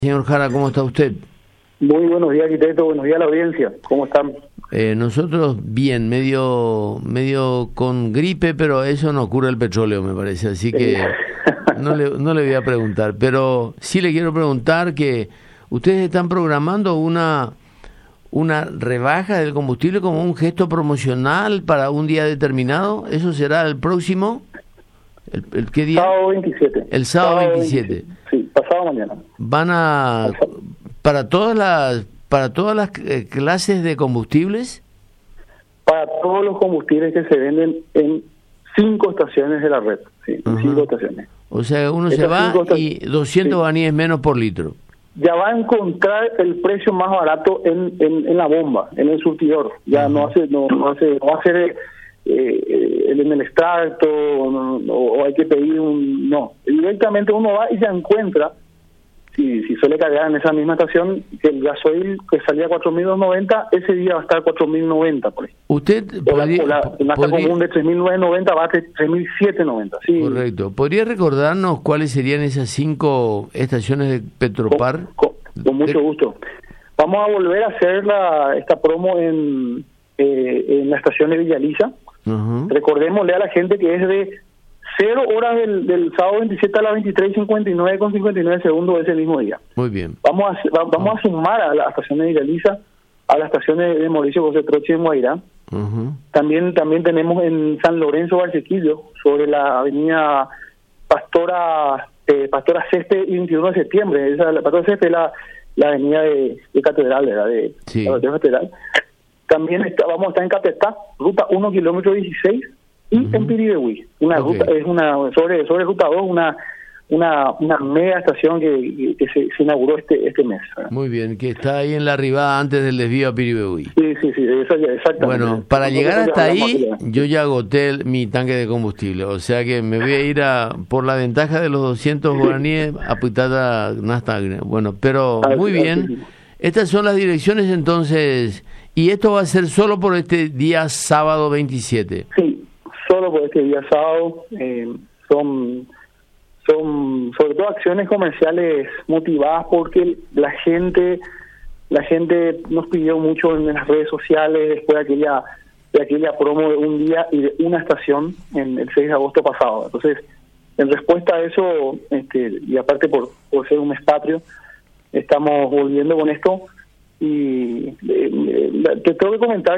Señor Jara, ¿cómo está usted? Muy buenos días, arquitecto. Buenos días a la audiencia. ¿Cómo están? Nosotros bien, medio con gripe, pero eso no cura el petróleo, me parece. Así que no le voy a preguntar. Pero sí le quiero preguntar que ustedes están programando una rebaja del combustible como un gesto promocional para un día determinado. ¿Eso será el próximo? ¿El qué día? Sábado 27. El sábado 27. Sí, pasado mañana. Van a para todas las clases de combustibles. Para todos los combustibles que se venden en 5 estaciones de la red. Sí, en 5 estaciones. O sea, uno se va y 200 guaraníes menos por litro. Ya va a encontrar el precio más barato en la bomba, en el surtidor. Ya no va a ser en el extracto o hay que pedir no. Directamente uno va y se encuentra, si suele cargar en esa misma estación, que el gasoil que salía a 4.290, ese día va a estar 4.090 por ahí. Usted la común de 3.990 va a ser 3.790. Sí. Correcto. ¿Podría recordarnos cuáles serían esas 5 estaciones de Petropar? Con mucho gusto. Vamos a volver a hacer esta promo en la estación de Villaliza. Recordémosle a la gente que es de 0 horas del sábado 27 a las 23:59 con 59 segundos de ese mismo día. Muy bien. Vamos a sumar a la estación de Villaliza, a la estación de Mauricio José Troche en Guairá. También tenemos en San Lorenzo Barsequillo, sobre la avenida Pastora Ceste y 21 de septiembre. La Pastora Ceste es la avenida de Catedral, ¿verdad? Sí. La Catedral. También vamos a estar en Catetá, ruta 1, kilómetro 16, y en Piribehuí. Ruta, es sobre ruta 2, una mega estación que se inauguró este mes. Muy bien, que está ahí en la Ribada antes del desvío a Piribehuí. Sí, exactamente. Bueno, para llegar hasta ahí, yo ya agoté mi tanque de combustible, o sea que me voy a ir por la ventaja de los 200 guaraníes a Puitata Nastagre. Bueno, pero muy bien. Estas son las direcciones entonces. ¿Y esto va a ser solo por este día sábado 27? Sí, solo por este día sábado. Son sobre todo acciones comerciales motivadas porque la gente nos pidió mucho en las redes sociales después de aquella promo de un día y de una estación en el 6 de agosto pasado. Entonces, en respuesta a eso, y aparte por ser un mes patrio, estamos volviendo con esto. Y te tengo que comentar,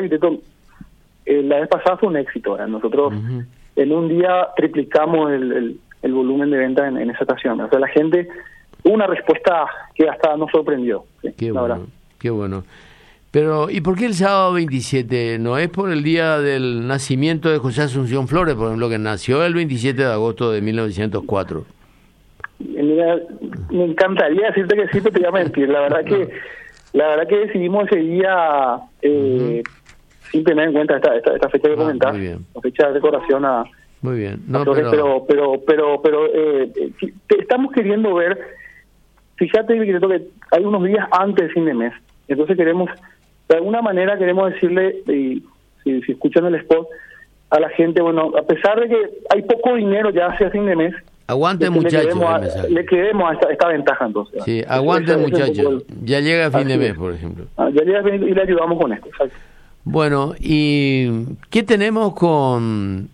la vez pasada fue un éxito, ¿verdad? Nosotros en un día triplicamos el volumen de venta en esa estación. O sea, la gente, una respuesta que hasta nos sorprendió. ¿Sí? Qué bueno. Pero, ¿y por qué el sábado 27? ¿No es por el día del nacimiento de José Asunción Flores, por ejemplo, que nació el 27 de agosto de 1904? Mira, me encantaría decirte que sí, pero te voy a mentir. La verdad que decidimos ese día sin tener en cuenta esta fecha que comentar, la fecha de decoración a muy bien. Pero estamos queriendo ver, fíjate que hay unos días antes del fin de mes, entonces de alguna manera queremos decirle, y si escuchan el spot, a la gente, bueno, a pesar de que hay poco dinero ya hacia fin de mes, aguante muchachos, le quedemos a esta ventaja entonces. Sí, aguante muchachos, ya llega a fin de mes, por ejemplo. Ya llega a fin y le ayudamos con esto, exacto. Bueno, ¿y qué tenemos con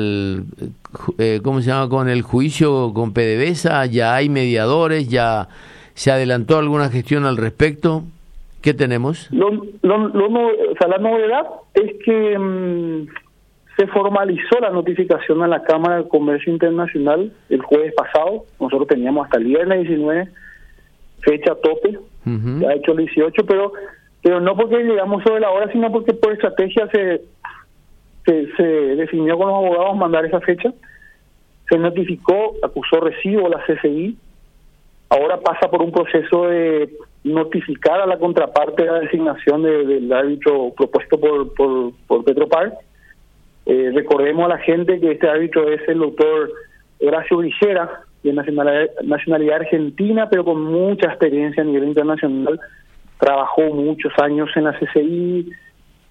con el juicio con PDVSA? ¿Ya hay mediadores? ¿Ya se adelantó alguna gestión al respecto? ¿Qué tenemos? La novedad es que se formalizó la notificación a la Cámara de Comercio Internacional el jueves pasado. Nosotros teníamos hasta el viernes 19 fecha tope, ya ha hecho el 18, pero no porque llegamos sobre la hora, sino porque por estrategia se definió con los abogados mandar esa fecha. Se notificó, acusó recibo la CCI. Ahora pasa por un proceso de notificar a la contraparte la designación del árbitro propuesto por Petropar. Recordemos a la gente que este árbitro es el doctor Horacio Grigera, de nacionalidad argentina, pero con mucha experiencia a nivel internacional. Trabajó muchos años en la CCI,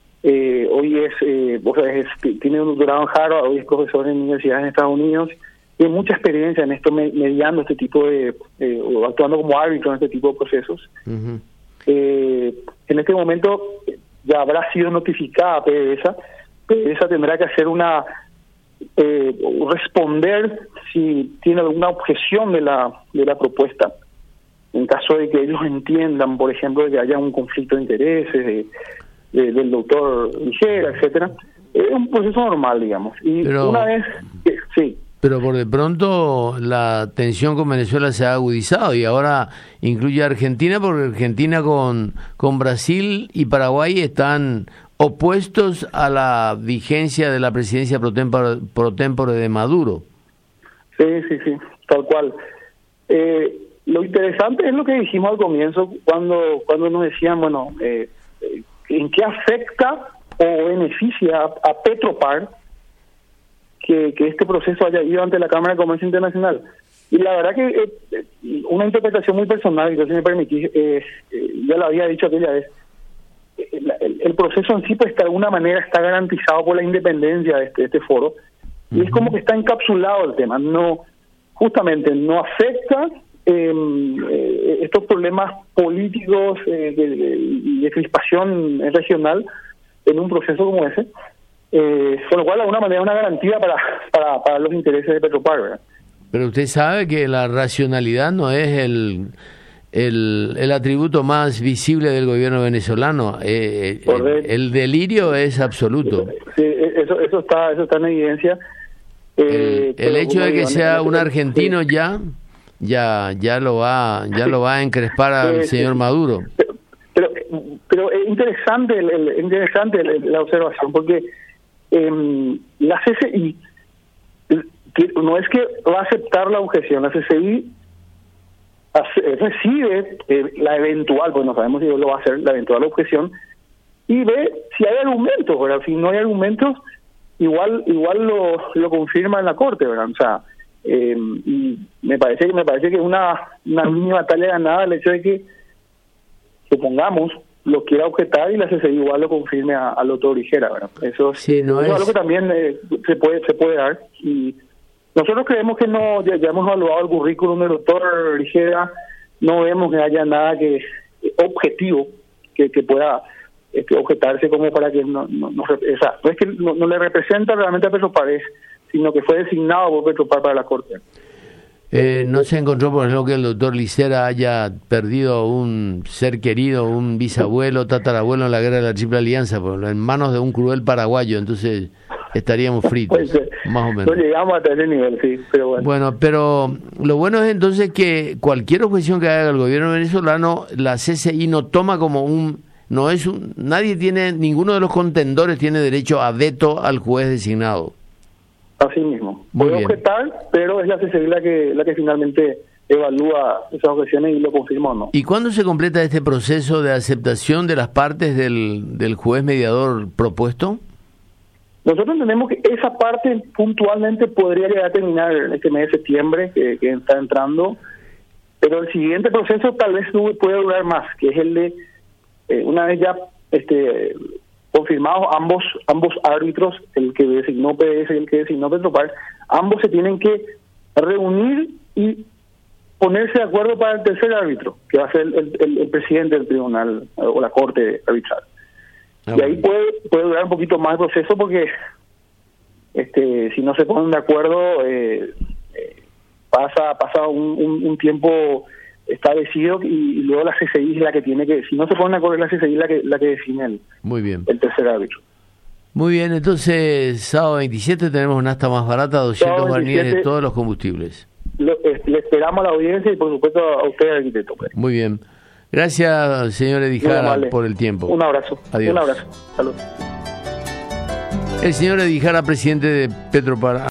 hoy tiene un doctorado en Harvard, hoy es profesor en universidades en Estados Unidos tiene mucha experiencia en esto, mediando este tipo o actuando como árbitro en este tipo de procesos. Uh-huh. En este momento ya habrá sido notificada PDVSA. PDVSA tendrá que hacer responder si tiene alguna objeción de la propuesta, en caso de que ellos entiendan, por ejemplo, que haya un conflicto de intereses del doctor Ligera, etcétera. Es un proceso normal, digamos. Y pero, una vez sí. Pero por de pronto la tensión con Venezuela se ha agudizado y ahora incluye a Argentina, porque Argentina con Brasil y Paraguay están opuestos a la vigencia de la presidencia pro tempore de Maduro. Sí, tal cual. Lo interesante es lo que dijimos al comienzo cuando nos decían, bueno, ¿en qué afecta o beneficia a Petropar que este proceso haya ido ante la Cámara de Comercio Internacional? Y la verdad que una interpretación muy personal, y si me permitís, ya lo había dicho aquella vez, el proceso en sí, pues de alguna manera está garantizado por la independencia de este foro, y es como que está encapsulado el tema, justamente no afecta estos problemas políticos y de crispación regional en un proceso como ese, con lo cual de alguna manera es una garantía para los intereses de Petropar, ¿verdad? Pero usted sabe que la racionalidad no es el atributo más visible del gobierno venezolano. El delirio es absoluto. Sí, eso está en evidencia. El hecho de que sea un argentino ya lo va a encrespar al señor Maduro. Pero es interesante la observación, porque la CCI no es que va a aceptar la objeción, la CCI recibe la eventual, pues no sabemos si lo va a hacer, la eventual objeción, y ve si hay argumentos, ¿verdad? Si no hay argumentos, igual lo confirma en la Corte, ¿verdad? O sea, y me parece que es una mini batalla ganada el hecho de que, supongamos, lo quiera objetar y la CCI igual lo confirme al doctor Ligera, ¿verdad? Eso sí, es algo que también se puede dar. Y nosotros creemos que ya hemos evaluado el currículum del doctor Ligera, no vemos que haya nada objetivo que pueda objetarse como para que no es que no le representa realmente a Petropar, sino que fue designado por Petropar para la Corte. No se encontró, por ejemplo, que el doctor Ligera haya perdido un ser querido, un bisabuelo, tatarabuelo en la guerra de la Triple Alianza, en manos de un cruel paraguayo, entonces estaríamos fritos, pues, más o menos. No llegamos hasta ese nivel, sí, pero bueno. Bueno, pero lo bueno es entonces que cualquier objeción que haga el gobierno venezolano, la CCI no toma como ninguno de los contendores tiene derecho a veto al juez designado. Así mismo. Puede objetar, pero es la CCI la que finalmente evalúa esas objeciones y lo confirma o no. ¿Y cuándo se completa este proceso de aceptación de las partes del juez mediador propuesto? Nosotros entendemos que esa parte puntualmente podría llegar a terminar este mes de septiembre, que está entrando, pero el siguiente proceso tal vez puede durar más, que es el de, una vez ya confirmados ambos árbitros, el que designó PDVSA y el que designó Petropar, ambos se tienen que reunir y ponerse de acuerdo para el tercer árbitro, que va a ser el presidente del tribunal o la corte arbitral. Y ahí puede durar un poquito más el proceso, porque si no se ponen de acuerdo, pasa un tiempo establecido y luego la CCI es la que tiene que, si no se ponen de acuerdo, la CCI es la que define el tercer árbitro. Muy bien, entonces sábado 27 tenemos una nafta más barata, 200 barriles de todos los combustibles. Le esperamos a la audiencia y por supuesto a usted, arquitecto. Muy bien. Gracias, señor Edijara, por el tiempo. Un abrazo. Adiós. Un abrazo. Salud. El señor Edijara, presidente de Petropar.